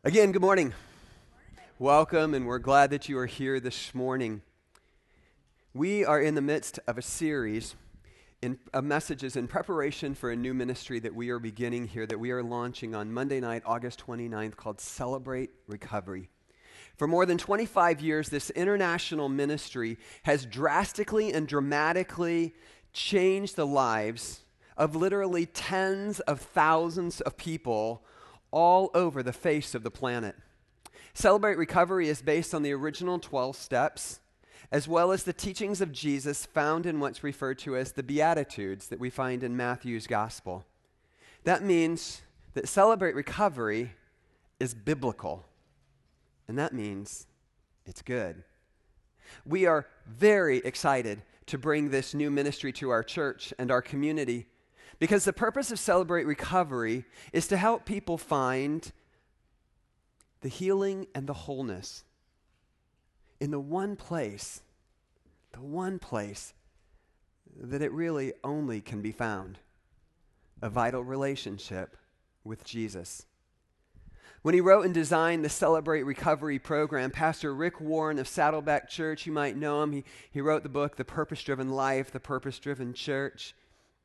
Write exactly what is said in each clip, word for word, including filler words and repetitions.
Again, good morning. Welcome, and we're glad that you are here this morning. We are in the midst of a series in, of messages in preparation for a new ministry that we are beginning here, that we are launching on Monday night, August twenty-ninth, called Celebrate Recovery. For more than twenty-five years, this international ministry has drastically and dramatically changed the lives of literally tens of thousands of people all over the face of the planet. Celebrate Recovery is based on the original twelve steps, as well as the teachings of Jesus found in what's referred to as the Beatitudes that we find in Matthew's Gospel. That means that Celebrate Recovery is biblical, and that means it's good. We are very excited to bring this new ministry to our church and our community, because the purpose of Celebrate Recovery is to help people find the healing and the wholeness in the one place, the one place that it really only can be found, a vital relationship with Jesus. When he wrote and designed the Celebrate Recovery program, Pastor Rick Warren of Saddleback Church, you might know him, he, he wrote the book, The Purpose-Driven Life, The Purpose-Driven Church.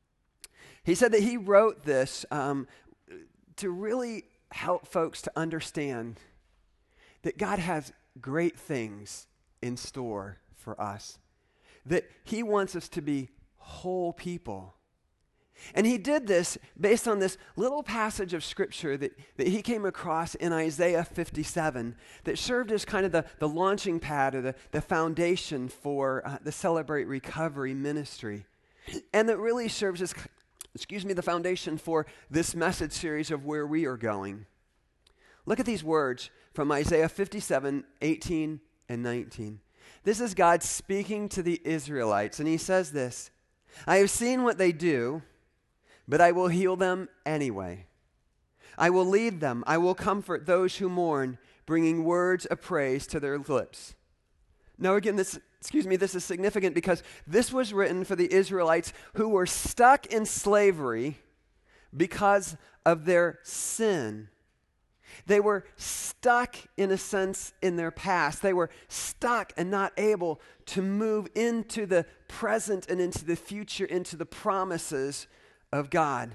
He said that he wrote this um, to really help folks to understand that God has great things in store for us, that he wants us to be whole people. And he did this based on this little passage of scripture that, that he came across in Isaiah fifty-seven that served as kind of the, the launching pad or the, the foundation for uh, the Celebrate Recovery ministry. And that really serves as excuse me, the foundation for this message series of where we are going. Look at these words from Isaiah fifty-seven, eighteen and nineteen. This is God speaking to the Israelites, and he says this, "I have seen what they do, but I will heal them anyway. I will lead them, I will comfort those who mourn, bringing words of praise to their lips." Now again, this Excuse me, this is significant because this was written for the Israelites who were stuck in slavery because of their sin. They were stuck, in a sense, in their past. They were stuck and not able to move into the present and into the future, into the promises of God.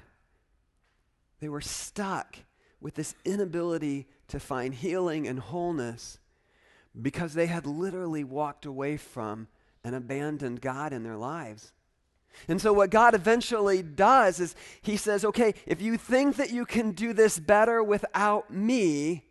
They were stuck with this inability to find healing and wholeness, because they had literally walked away from and abandoned God in their lives. And so what God eventually does is he says, okay, if you think that you can do this better without me,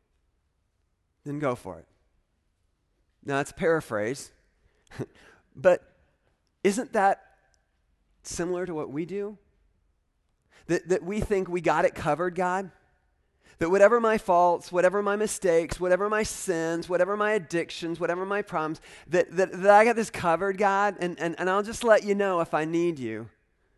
then go for it. Now, it's a paraphrase, but isn't that similar to what we do? That, that we think we got it covered, God? That whatever my faults, whatever my mistakes, whatever my sins, whatever my addictions, whatever my problems, that, that, that I got this covered, God, and, and, and I'll just let you know if I need you.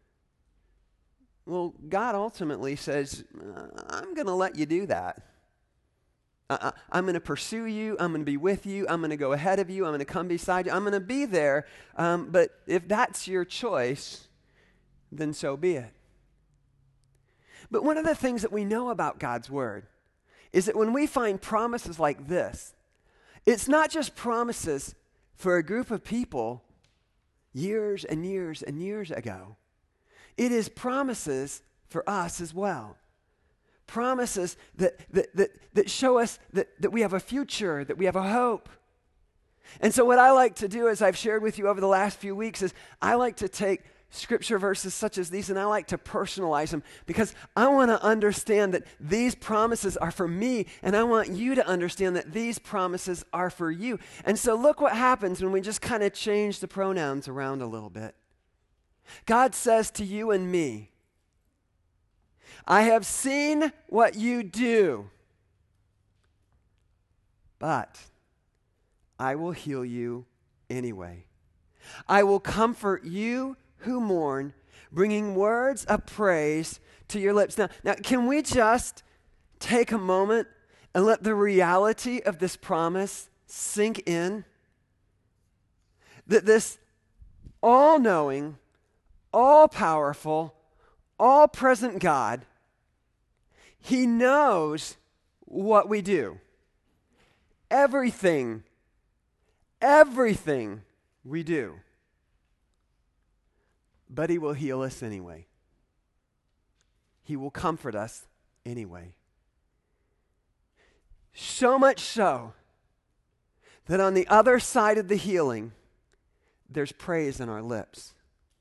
Well, God ultimately says, I'm going to let you do that. I, I, I'm going to pursue you. I'm going to be with you. I'm going to go ahead of you. I'm going to come beside you. I'm going to be there. Um, but if that's your choice, then so be it. But one of the things that we know about God's word is that when we find promises like this, it's not just promises for a group of people years and years and years ago. It is promises for us as well. Promises that, that, that, that show us that, that we have a future, that we have a hope. And so what I like to do, as I've shared with you over the last few weeks, is I like to take scripture verses such as these, and I like to personalize them because I want to understand that these promises are for me, and I want you to understand that these promises are for you. And so look what happens when we just kind of change the pronouns around a little bit. God says to you and me, I have seen what you do, but I will heal you anyway. I will comfort you who mourn, bringing words of praise to your lips. Now, now, can we just take a moment and let the reality of this promise sink in? That this all-knowing, all-powerful, all-present God, he knows what we do. Everything, everything we do. But he will heal us anyway. He will comfort us anyway. So much so that on the other side of the healing, there's praise in our lips.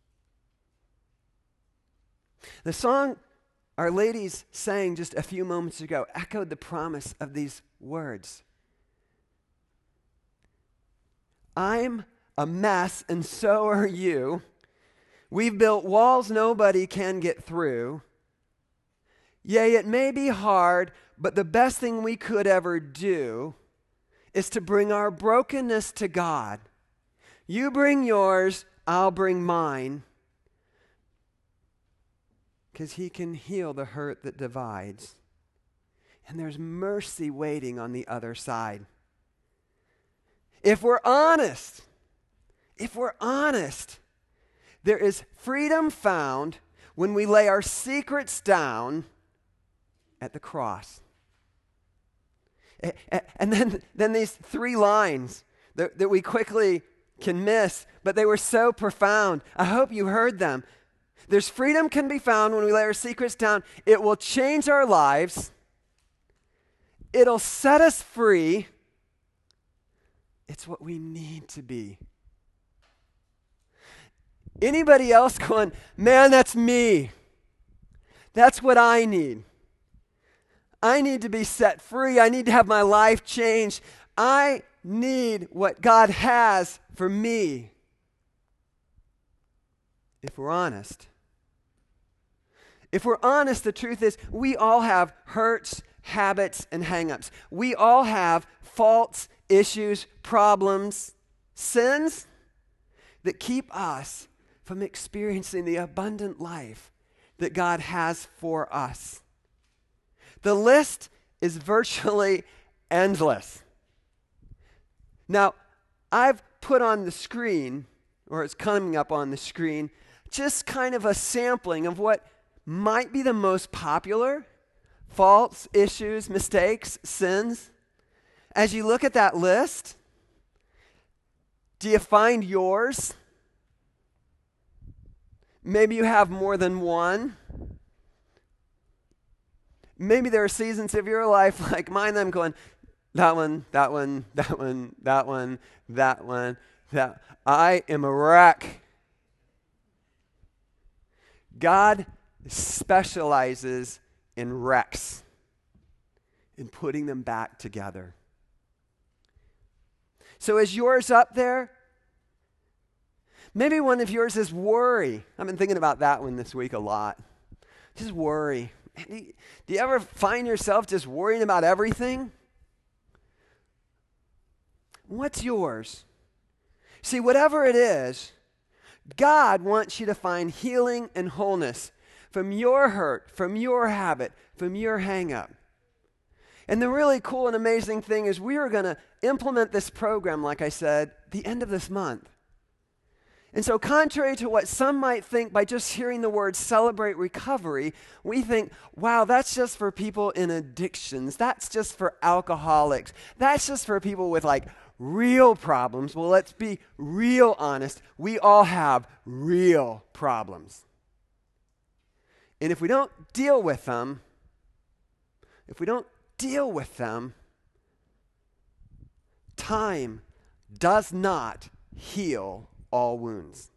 The song our ladies sang just a few moments ago echoed the promise of these words. I'm a mess, and so are you. We've built walls nobody can get through. Yea, it may be hard, but the best thing we could ever do is to bring our brokenness to God. You bring yours, I'll bring mine, because he can heal the hurt that divides. And there's mercy waiting on the other side. If we're honest, if we're honest, there is freedom found when we lay our secrets down at the cross. And then, then these three lines that, that we quickly can miss, but they were so profound. I hope you heard them. There's freedom can be found when we lay our secrets down. It will change our lives. It'll set us free. It's what we need to be. Anybody else going, man, that's me. That's what I need. I need to be set free. I need to have my life changed. I need what God has for me. If we're honest. If we're honest, the truth is we all have hurts, habits, and hang-ups. We all have faults, issues, problems, sins that keep us from experiencing the abundant life that God has for us. The list is virtually endless. Now, I've put on the screen, or it's coming up on the screen, just kind of a sampling of what might be the most popular faults, issues, mistakes, sins. As you look at that list, do you find yours? Maybe you have more than one. Maybe there are seasons of your life like mine that I'm going, that one, that one, that one, that one, that one, that. I am a wreck. God specializes in wrecks, in putting them back together. So is yours up there? Maybe one of yours is worry. I've been thinking about that one this week a lot. Just worry. Do you, do you ever find yourself just worrying about everything? What's yours? See, whatever it is, God wants you to find healing and wholeness from your hurt, from your habit, from your hang-up. And the really cool and amazing thing is we are going to implement this program, like I said, the end of this month. And so contrary to what some might think by just hearing the word celebrate recovery, we think, wow, that's just for people in addictions. That's just for alcoholics. That's just for people with like real problems. Well, let's be real honest. We all have real problems. And if we don't deal with them, if we don't deal with them, time does not heal all wounds.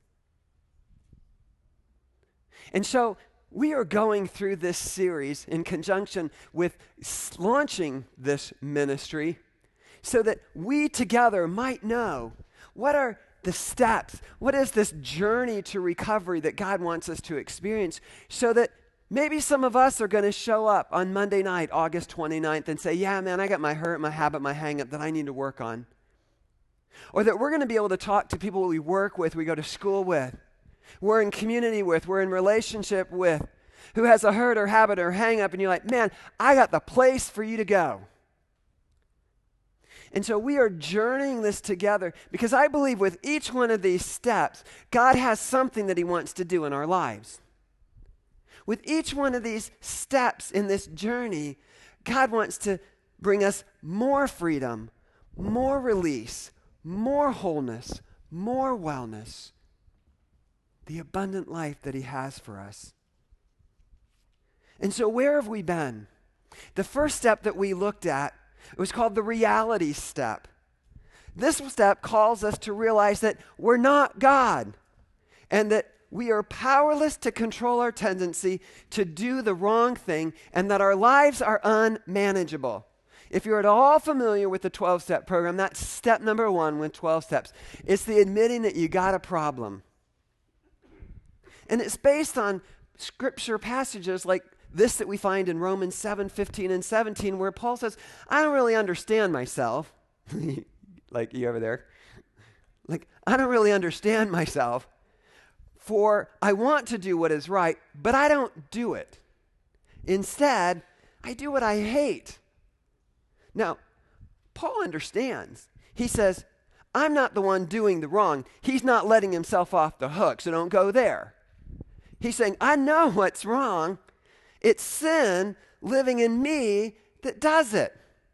And so we are going through this series in conjunction with launching this ministry so that we together might know what are the steps, what is this journey to recovery that God wants us to experience, so that maybe some of us are going to show up on Monday night, August twenty-ninth, and say, yeah, man, I got my hurt, my habit, my hang-up that I need to work on. Or that we're going to be able to talk to people we work with, we go to school with, we're in community with, we're in relationship with, who has a hurt or habit or hang-up, and you're like, man, I got the place for you to go. And so we are journeying this together because I believe with each one of these steps, God has something that he wants to do in our lives. With each one of these steps in this journey, God wants to bring us more freedom, more release, more wholeness, more wellness, the abundant life that he has for us. And so where have we been? The first step that we looked at, it was called the reality step. This step calls us to realize that we're not God and that we are powerless to control our tendency to do the wrong thing and that our lives are unmanageable. If you're at all familiar with the twelve-step program, that's step number one with twelve steps. It's the admitting that you got a problem. And it's based on scripture passages like this that we find in Romans seven, fifteen and seventeen, where Paul says, I don't really understand myself. Like you over there. Like, I don't really understand myself, for I want to do what is right, but I don't do it. Instead, I do what I hate. Now, Paul understands. He says, I'm not the one doing the wrong. He's not letting himself off the hook, so don't go there. He's saying, I know what's wrong. It's sin living in me that does it.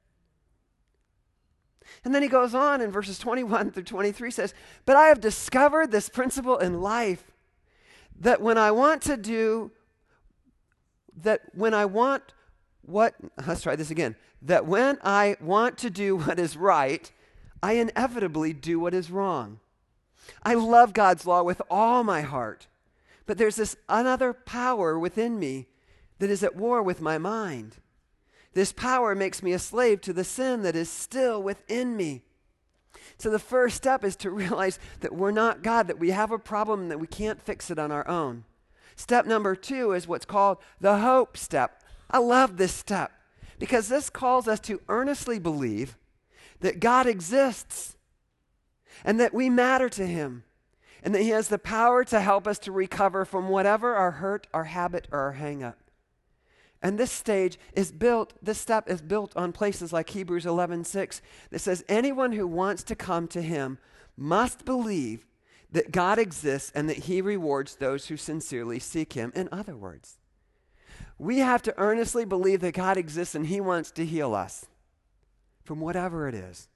And then he goes on in verses twenty-one through twenty-three says, but I have discovered this principle in life, that when I want to do, that when I want what, let's try this again, that when I want to do what is right, I inevitably do what is wrong. I love God's law with all my heart, but there's this another power within me that is at war with my mind. This power makes me a slave to the sin that is still within me. So the first step is to realize that we're not God, that we have a problem and that we can't fix it on our own. Step number two is what's called the hope step. I love this step because this calls us to earnestly believe that God exists and that we matter to him and that he has the power to help us to recover from whatever our hurt, our habit, or our hang-up. And this stage is built, this step is built on places like Hebrews eleven six that says anyone who wants to come to him must believe that God exists and that he rewards those who sincerely seek him. In other words, we have to earnestly believe that God exists and he wants to heal us from whatever it is.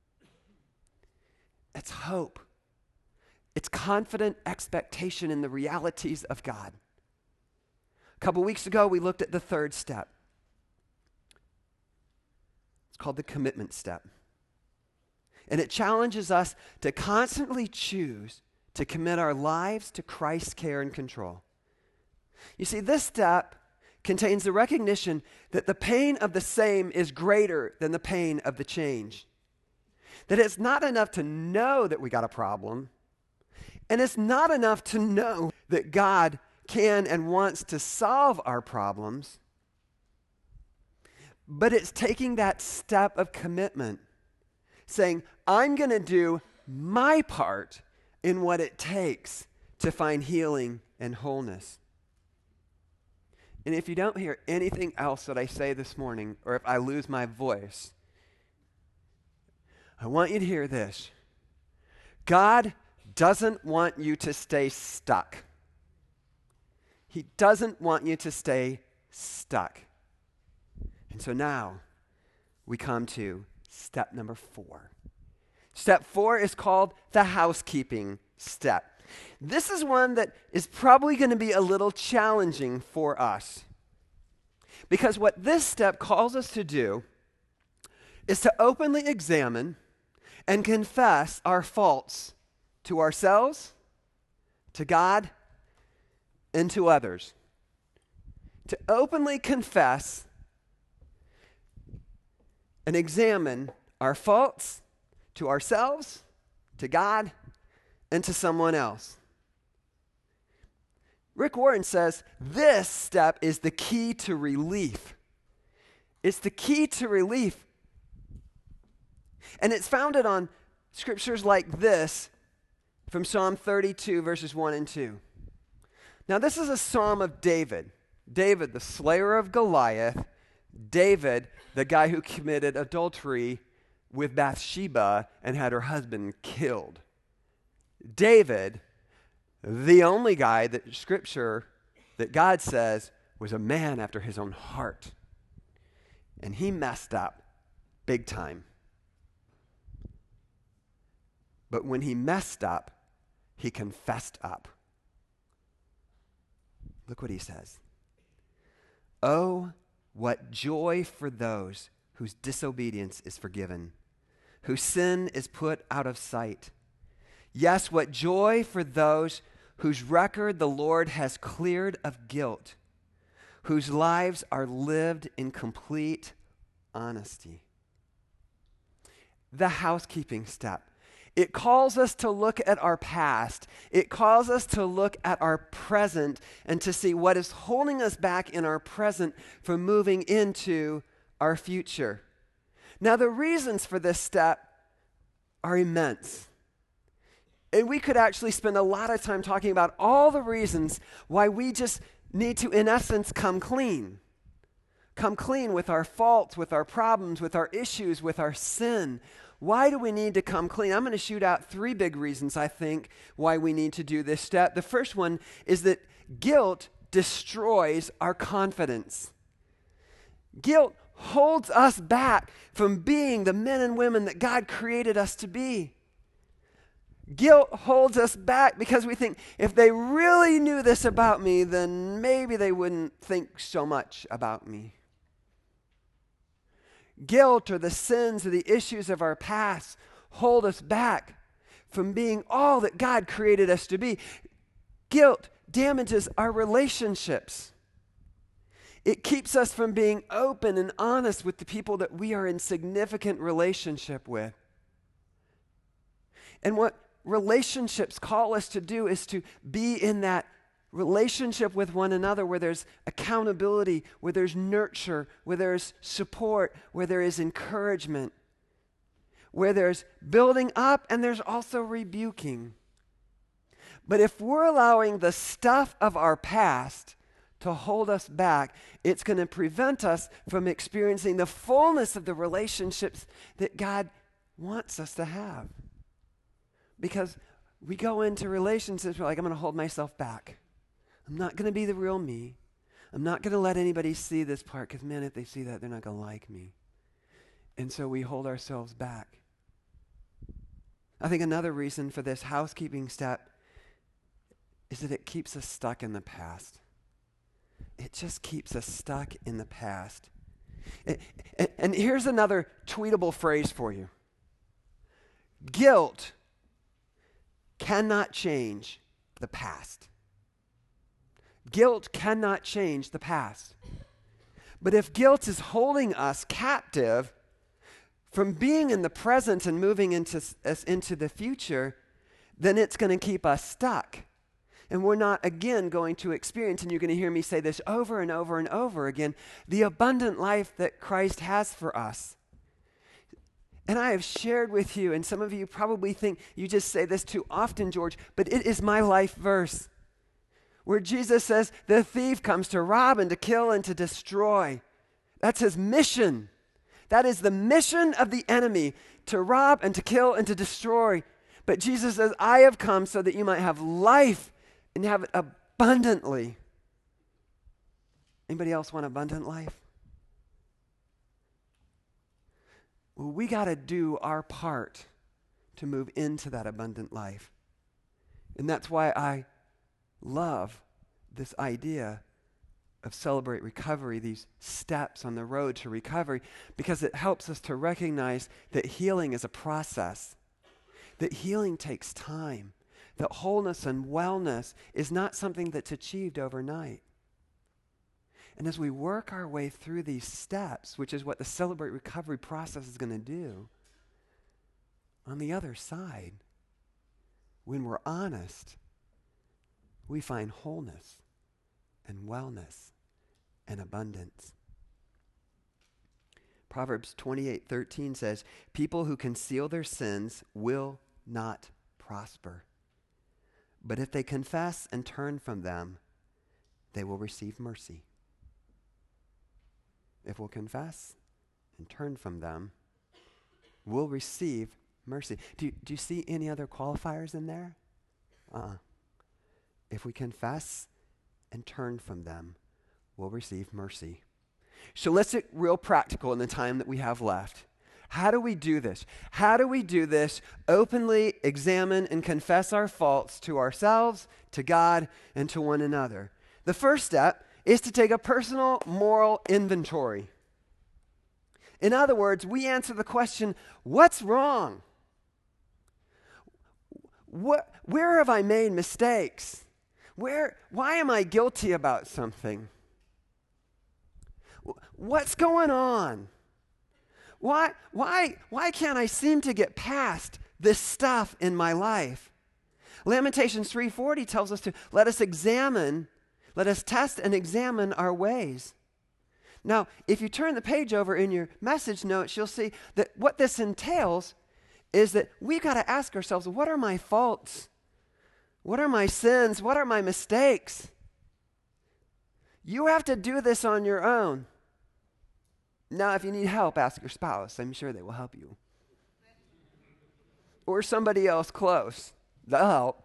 It's hope. It's confident expectation in the realities of God. A couple weeks ago, we looked at the third step. It's called the commitment step. And it challenges us to constantly choose to commit our lives to Christ's care and control. You see, this step contains the recognition that the pain of the same is greater than the pain of the change. That it's not enough to know that we got a problem, and it's not enough to know that God can and wants to solve our problems, but it's taking that step of commitment, saying, I'm going to do my part in what it takes to find healing and wholeness. And if you don't hear anything else that I say this morning, or if I lose my voice, I want you to hear this. God doesn't want you to stay stuck. He doesn't want you to stay stuck. And so now we come to step number four. Step four is called the housekeeping step. This is one that is probably going to be a little challenging for us. Because what this step calls us to do is to openly examine and confess our faults to ourselves, to God, and to others. To openly confess and examine our faults to ourselves, to God, and to someone else. Rick Warren says this step is the key to relief. It's the key to relief. And it's founded on scriptures like this from Psalm thirty-two, verses one and two. Now, this is a psalm of David. David, the slayer of Goliath. David, the guy who committed adultery with Bathsheba and had her husband killed. David, the only guy that Scripture, that God says, was a man after his own heart. And he messed up. big time. But when he messed up, he confessed up. Look what he says. Oh, what joy for those whose disobedience is forgiven, whose sin is put out of sight. Yes, what joy for those whose record the Lord has cleared of guilt, whose lives are lived in complete honesty. The housekeeping step. It calls us to look at our past. It calls us to look at our present and to see what is holding us back in our present from moving into our future. Now, the reasons for this step are immense. And we could actually spend a lot of time talking about all the reasons why we just need to, in essence, come clean. Come clean with our faults, with our problems, with our issues, with our sin. Why do we need to come clean? I'm going to shoot out three big reasons, I think, why we need to do this step. The first one is that guilt destroys our confidence. Guilt holds us back from being the men and women that God created us to be. Guilt holds us back because we think if they really knew this about me, then maybe they wouldn't think so much about me. Guilt or the sins or the issues of our past hold us back from being all that God created us to be. Guilt damages our relationships. It keeps us from being open and honest with the people that we are in significant relationship with. And what relationships call us to do is to be in that relationship with one another where there's accountability, where there's nurture, where there's support, where there is encouragement, where there's building up and there's also rebuking. But if we're allowing the stuff of our past to hold us back, it's going to prevent us from experiencing the fullness of the relationships that God wants us to have. Because we go into relationships, we're like, I'm going to hold myself back. I'm not going to be the real me. I'm not going to let anybody see this part because, man, if they see that, they're not going to like me. And so we hold ourselves back. I think another reason for this housekeeping step is that it keeps us stuck in the past. It just keeps us stuck in the past. It, it, and here's another tweetable phrase for you. Guilt cannot change the past. Guilt cannot change the past. But if guilt is holding us captive from being in the present and moving into, us into the future, then it's going to keep us stuck. And we're not, again, going to experience, and you're going to hear me say this over and over and over again, the abundant life that Christ has for us. And I have shared with you, and some of you probably think you just say this too often, George, but it is my life verse. Where Jesus says, the thief comes to rob and to kill and to destroy. That's his mission. That is the mission of the enemy, to rob and to kill and to destroy. But Jesus says, I have come so that you might have life and have it abundantly. Anybody else want abundant life? Well, we got to do our part to move into that abundant life. And that's why I love this idea of Celebrate Recovery, these steps on the road to recovery, because it helps us to recognize that healing is a process, that healing takes time, that wholeness and wellness is not something that's achieved overnight. And as we work our way through these steps, which is what the Celebrate Recovery process is going to do, on the other side, when we're honest, we find wholeness and wellness and abundance. Proverbs twenty-eight thirteen says, people who conceal their sins will not prosper. But if they confess and turn from them, they will receive mercy. If we'll confess and turn from them, we'll receive mercy. Do you, do you see any other qualifiers in there? Uh-uh. If we confess and turn from them, we'll receive mercy. So let's get real practical in the time that we have left. How do we do this? How do we do this? Openly examine and confess our faults to ourselves, to God, and to one another. The first step is to take a personal moral inventory. In other words, we answer the question, what's wrong? What, where have I made mistakes? Where, why am I guilty about something? What's going on? Why, why, why can't I seem to get past this stuff in my life? Lamentations three forty tells us to let us examine, let us test and examine our ways. Now, if you turn the page over in your message notes, you'll see that what this entails is that we've got to ask ourselves, what are my faults? What are my sins? What are my mistakes? You have to do this on your own. Now, if you need help, ask your spouse. I'm sure they will help you. Or somebody else close. They'll help.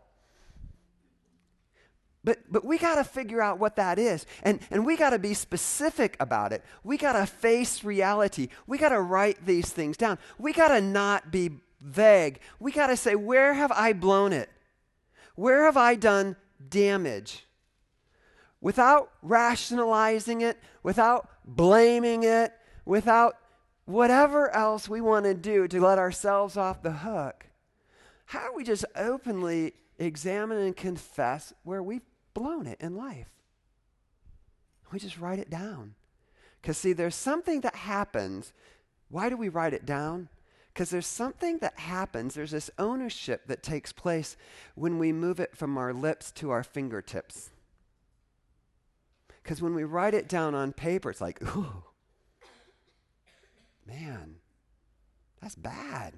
But but we got to figure out what that is. And, and we got to be specific about it. We got to face reality. We got to write these things down. We got to not be vague. We got to say, where have I blown it? Where have I done damage? Without rationalizing it, without blaming it, without whatever else we want to do to let ourselves off the hook, how do we just openly examine and confess where we've blown it in life? We just write it down. Because see, there's something that happens. Why do we write it down? Because there's something that happens. There's this ownership that takes place when we move it from our lips to our fingertips. Because when we write it down on paper, it's like, ooh, man, that's bad.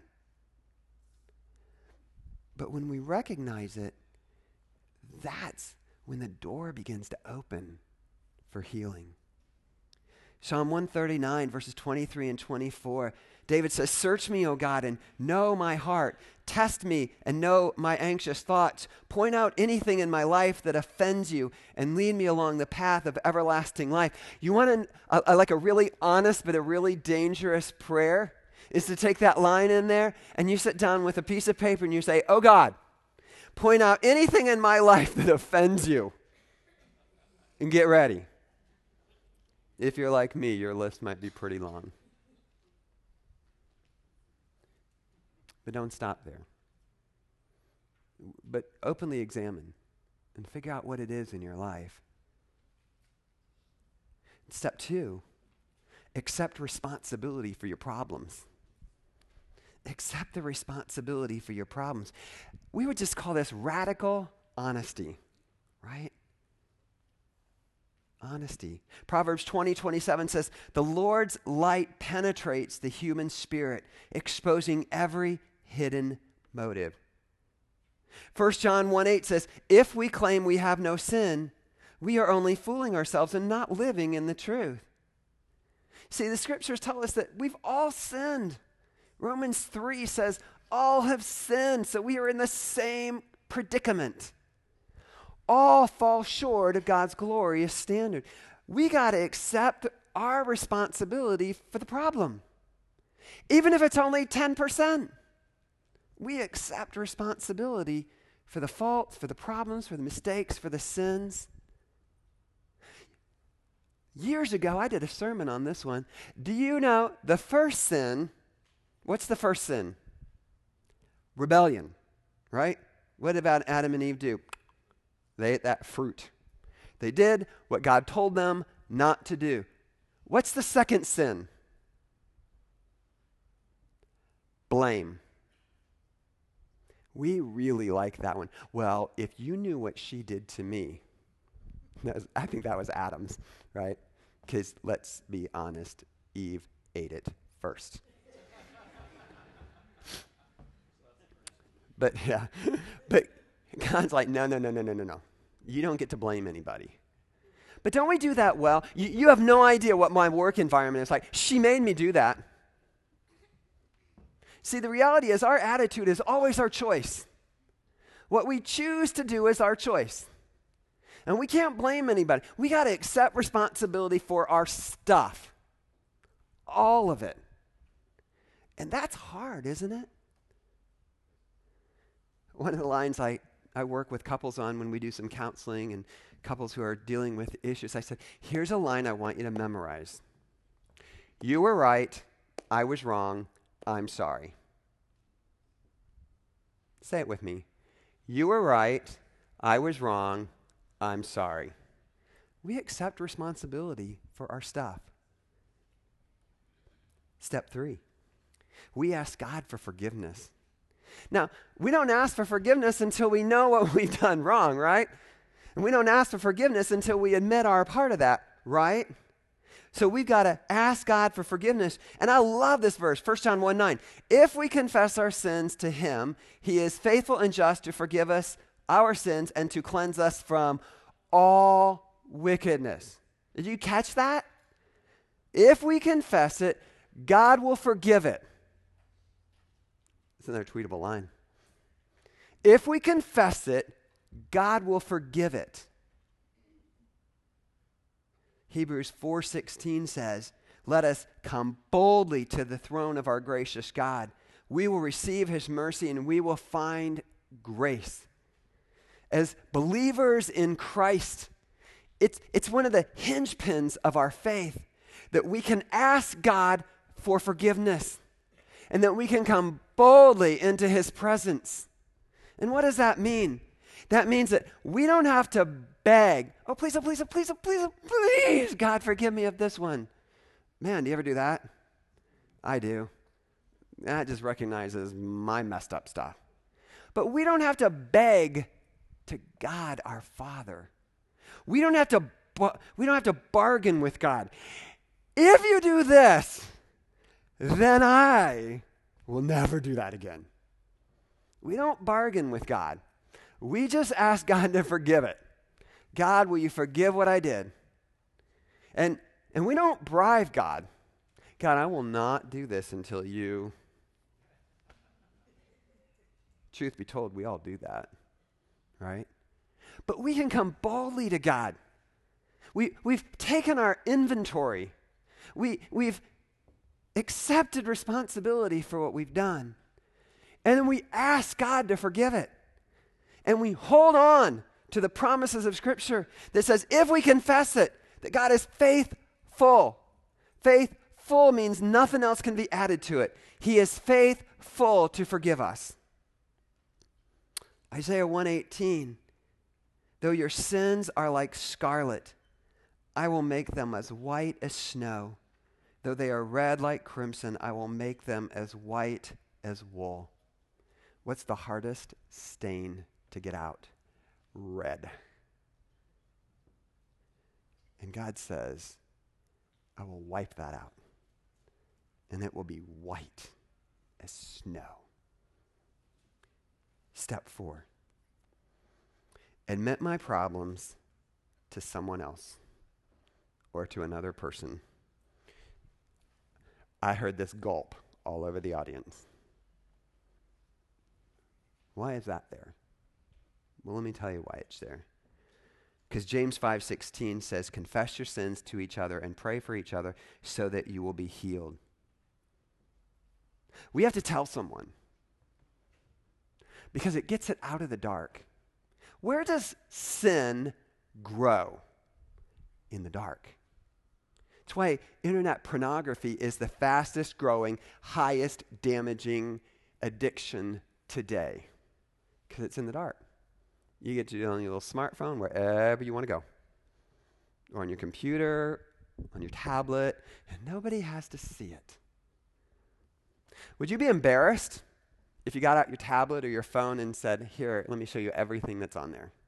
But when we recognize it, that's when the door begins to open for healing. Psalm one thirty-nine, verses twenty-three and twenty-four, David says, search me, O God, and know my heart. Test me and know my anxious thoughts. Point out anything in my life that offends you and lead me along the path of everlasting life. You want a, a, like a really honest but a really dangerous prayer? Is to take that line in there and you sit down with a piece of paper and you say, oh God, point out anything in my life that offends you and get ready. If you're like me, your list might be pretty long. But don't stop there. But openly examine and figure out what it is in your life. Step two, accept responsibility for your problems. Accept the responsibility for your problems. We would just call this radical honesty, right? Honesty. Proverbs twenty, twenty-seven says, the Lord's light penetrates the human spirit, exposing every hidden motive. First John one eight says, if we claim we have no sin, we are only fooling ourselves and not living in the truth. See, the scriptures tell us that we've all sinned. Romans three says, all have sinned, so we are in the same predicament. All fall short of God's glorious standard. We got to accept our responsibility for the problem. Even if it's only ten percent. We accept responsibility for the faults, for the problems, for the mistakes, for the sins. Years ago, I did a sermon on this one. Do you know the first sin, what's the first sin? Rebellion, right? What did Adam and Eve do? They ate that fruit. They did what God told them not to do. What's the second sin? Blame. We really like that one. Well, if you knew what she did to me, was, I think that was Adam's, right? Because let's be honest, Eve ate it first. But yeah, but God's like, no, no, no, no, no, no, no. You don't get to blame anybody. But don't we do that well? You, you have no idea what my work environment is like. She made me do that. See, the reality is our attitude is always our choice. What we choose to do is our choice. And we can't blame anybody. We got to accept responsibility for our stuff. All of it. And that's hard, isn't it? One of the lines I, I work with couples on when we do some counseling and couples who are dealing with issues, I said, here's a line I want you to memorize. You were right. I was wrong. I'm sorry. Say it with me. You were right. I was wrong. I'm sorry. We accept responsibility for our stuff. Step three, we ask God for forgiveness. Now, we don't ask for forgiveness until we know what we've done wrong, right? And we don't ask for forgiveness until we admit our part of that, right? So we've got to ask God for forgiveness. And I love this verse, First John one nine. If we confess our sins to him, he is faithful and just to forgive us our sins and to cleanse us from all wickedness. Did you catch that? If we confess it, God will forgive it. It's another tweetable line. If we confess it, God will forgive it. Hebrews four sixteen says, let us come boldly to the throne of our gracious God. We will receive his mercy and we will find grace. As believers in Christ, it's, it's one of the hinge pins of our faith that we can ask God for forgiveness and that we can come boldly into his presence. And what does that mean? That means that we don't have to beg, oh, please, oh, please, oh, please, oh, please, oh, please, God, forgive me of this one. Man, do you ever do that? I do. That just recognizes my messed up stuff. But we don't have to beg to God, our Father. We don't have to, we don't have to bargain with God. If you do this, then I will never do that again. We don't bargain with God. We just ask God to forgive it. God, will you forgive what I did? And and we don't bribe God. God, I will not do this until you. Truth be told, we all do that, right? But we can come boldly to God. We, we've taken our inventory. We, we've accepted responsibility for what we've done. And then we ask God to forgive it. And we hold on to the promises of Scripture that says if we confess it, that God is faithful. Faithful means nothing else can be added to it. He is faithful to forgive us. Isaiah one eighteen, though your sins are like scarlet, I will make them as white as snow. Though they are red like crimson, I will make them as white as wool. What's the hardest stain to get out? Red. And God says, I will wipe that out. And it will be white as snow. Step four. Admit my problems to someone else or to another person. I heard this gulp all over the audience. Why is that there? Well, let me tell you why it's there. Because James five sixteen says, confess your sins to each other and pray for each other so that you will be healed. We have to tell someone because it gets it out of the dark. Where does sin grow? In the dark. That's why internet pornography is the fastest growing, highest damaging addiction today. Because it's in the dark. You get to do it on your little smartphone, wherever you want to go. Or on your computer, on your tablet, and nobody has to see it. Would you be embarrassed if you got out your tablet or your phone and said, here, let me show you everything that's on there?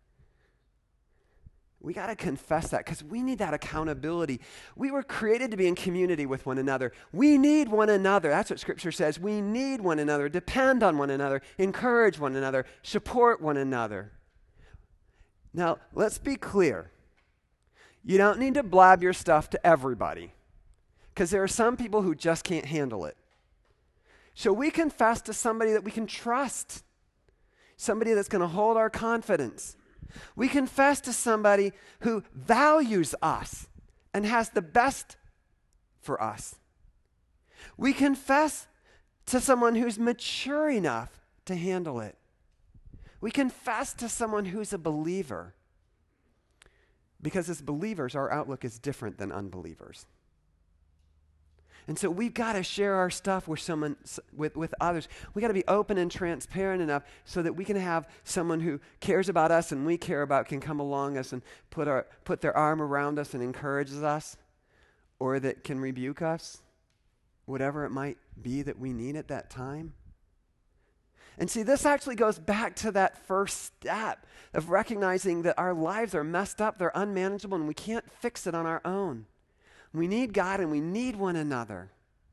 We got to confess that because we need that accountability. We were created to be in community with one another. We need one another. That's what Scripture says. We need one another, depend on one another, encourage one another, support one another. Now, let's be clear. You don't need to blab your stuff to everybody because there are some people who just can't handle it. So we confess to somebody that we can trust, somebody that's going to hold our confidence. We confess to somebody who values us and has the best for us. We confess to someone who's mature enough to handle it. We confess to someone who's a believer. Because as believers, our outlook is different than unbelievers. And so we've got to share our stuff with someone, with, with others. We've got to be open and transparent enough so that we can have someone who cares about us and we care about can come along us and put our put their arm around us and encourages us, or that can rebuke us, whatever it might be that we need at that time. And see, this actually goes back to that first step of recognizing that our lives are messed up, they're unmanageable, and we can't fix it on our own. We need God and we need one another.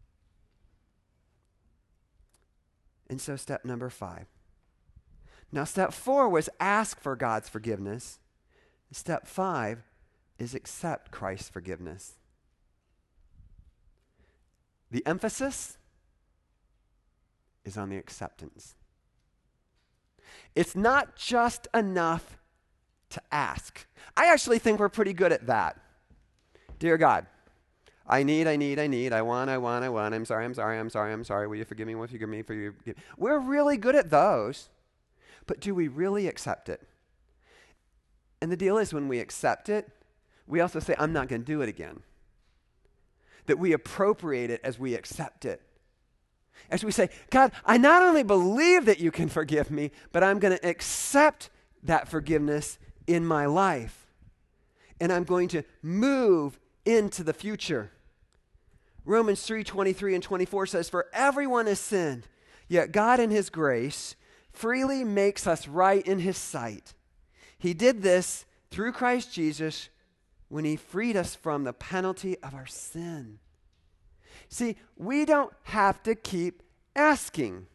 And so step number five. Now step four was ask for God's forgiveness. Step five is accept Christ's forgiveness. The emphasis is on the acceptance. It's not just enough to ask. I actually think we're pretty good at that. Dear God, I need, I need, I need, I want, I want, I want, I'm sorry, I'm sorry, I'm sorry, I'm sorry, will you forgive me, will you forgive me, for you? We're really good at those, but do we really accept it? And the deal is when we accept it, we also say, I'm not going to do it again. That we appropriate it as we accept it. As we say, God, I not only believe that you can forgive me, but I'm going to accept that forgiveness in my life. And I'm going to move into the future. Romans three twenty-three and twenty-four says, for everyone has sinned, yet God in his grace freely makes us right in his sight. He did this through Christ Jesus when he freed us from the penalty of our sin. See, we don't have to keep asking.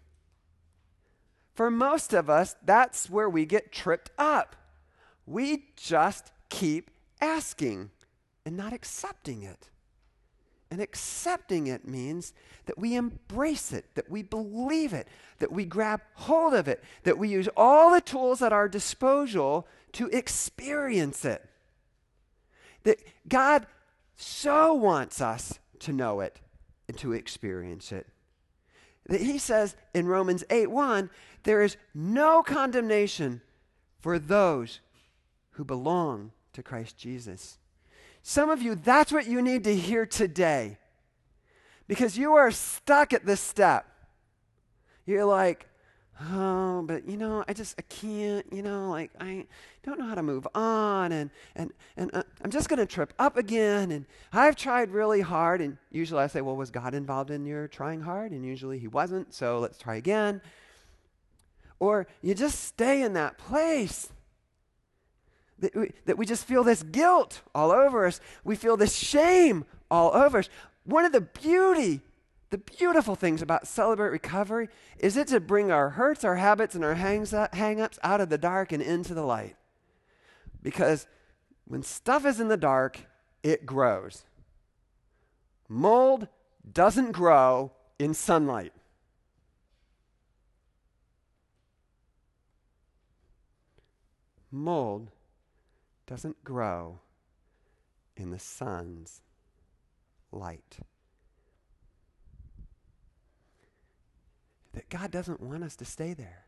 For most of us, that's where we get tripped up. We just keep asking and not accepting it. And accepting it means that we embrace it, that we believe it, that we grab hold of it, that we use all the tools at our disposal to experience it. That God so wants us to know it and to experience it. That he says in Romans eight one, there is no condemnation for those who belong to Christ Jesus. Some of you, that's what you need to hear today. Because you are stuck at this step. You're like, oh, but you know, I just, I can't, you know, like, I don't know how to move on, and and and uh, I'm just going to trip up again, and I've tried really hard, and usually I say, well, was God involved in your trying hard? And usually he wasn't, so let's try again. Or you just stay in that place. That we, that we just feel this guilt all over us. We feel this shame all over us. One of the beauty, the beautiful things about Celebrate Recovery is it to bring our hurts, our habits, and our hangs up, hang-ups out of the dark and into the light. Because when stuff is in the dark, it grows. Mold doesn't grow in sunlight. Mold doesn't grow in the sun's light. That God doesn't want us to stay there.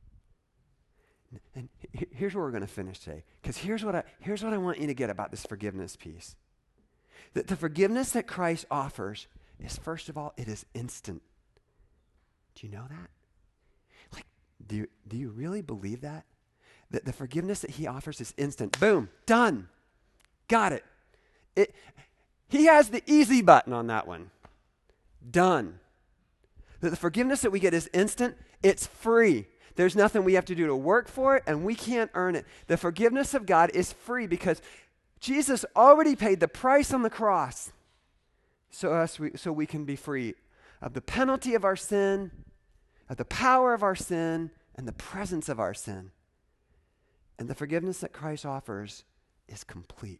And here's where we're going to finish today. Because here's what I here's what I want you to get about this forgiveness piece. That the forgiveness that Christ offers is, first of all, it is instant. Do you know that? Like, do you, do you really believe that? That the forgiveness that he offers is instant. Boom, done. Got it. It. He has the easy button on that one. Done. That the forgiveness that we get is instant. It's free. There's nothing we have to do to work for it, and we can't earn it. The forgiveness of God is free because Jesus already paid the price on the cross so, us, we, so we can be free of the penalty of our sin, of the power of our sin, and the presence of our sin. And the forgiveness that Christ offers is complete.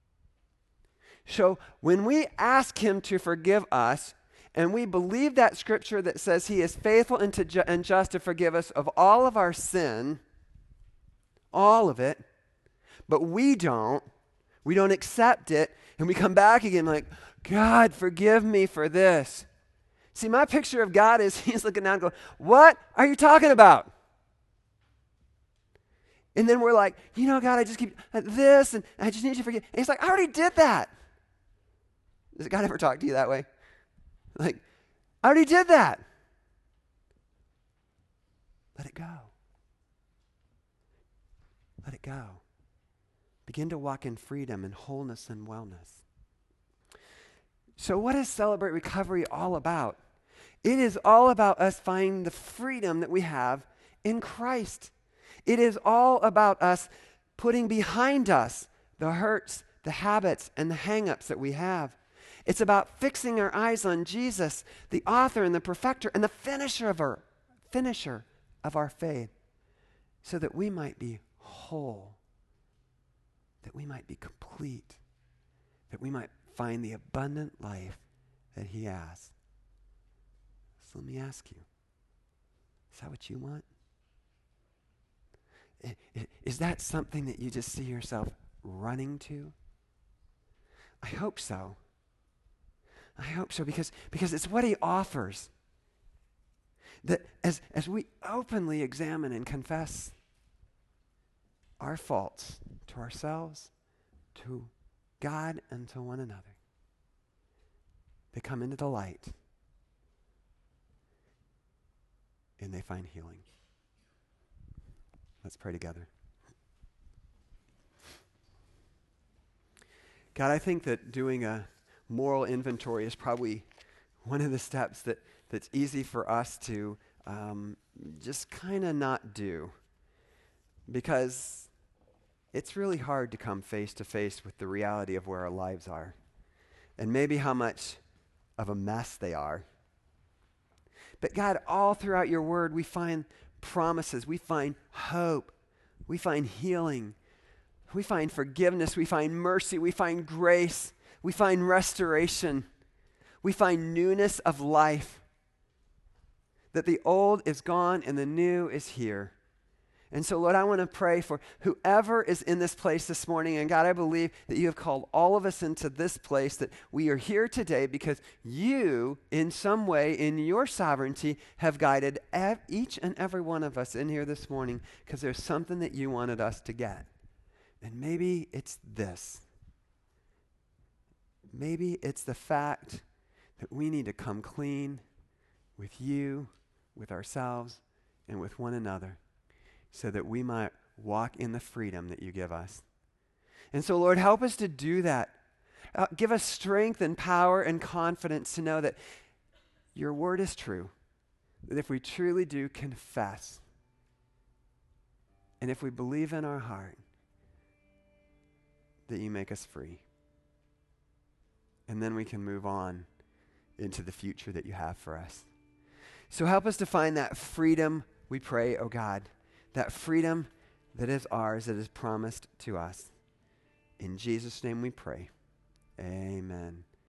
So when we ask him to forgive us, and we believe that scripture that says he is faithful and, to ju- and just to forgive us of all of our sin, all of it, but we don't, we don't accept it, and we come back again like, God, forgive me for this. See, my picture of God is he's looking down and going, what are you talking about? And then we're like, you know, God, I just keep this, and I just need you to forgive. And he's like, I already did that. Does God ever talk to you that way? Like, I already did that. Let it go. Let it go. Begin to walk in freedom and wholeness and wellness. So what is Celebrate Recovery all about? It is all about us finding the freedom that we have in Christ. It is all about us putting behind us the hurts, the habits, and the hang-ups that we have. It's about fixing our eyes on Jesus, the author and the perfecter and the finisher of our, finisher of our faith, so that we might be whole, that we might be complete, that we might find the abundant life that he has. So let me ask you, is that what you want? I- I- Is that something that you just see yourself running to? I hope so. I hope so, because, because it's what he offers. That as, as we openly examine and confess our faults to ourselves, to God, and to one another, they come into the light and they find healing. Let's pray together. God, I think that doing a moral inventory is probably one of the steps that, that's easy for us to um, just kind of not do, because it's really hard to come face to face with the reality of where our lives are and maybe how much of a mess they are. But God, all throughout your word, we find promises, we find hope, we find healing, we find forgiveness, we find mercy, we find grace, we find restoration, we find newness of life, that the old is gone and the new is here. And so, Lord, I want to pray for whoever is in this place this morning. And God, I believe that you have called all of us into this place, that we are here today because you, in some way, in your sovereignty, have guided ev- each and every one of us in here this morning, because there's something that you wanted us to get. And maybe it's this. Maybe it's the fact that we need to come clean with you, with ourselves, and with one another, so that we might walk in the freedom that you give us. And so, Lord, help us to do that. Uh, give us strength and power and confidence to know that your word is true, that if we truly do confess, and if we believe in our heart, that you make us free. And then we can move on into the future that you have for us. So help us to find that freedom, we pray, oh God, that freedom that is ours, that is promised to us. In Jesus' name we pray. Amen.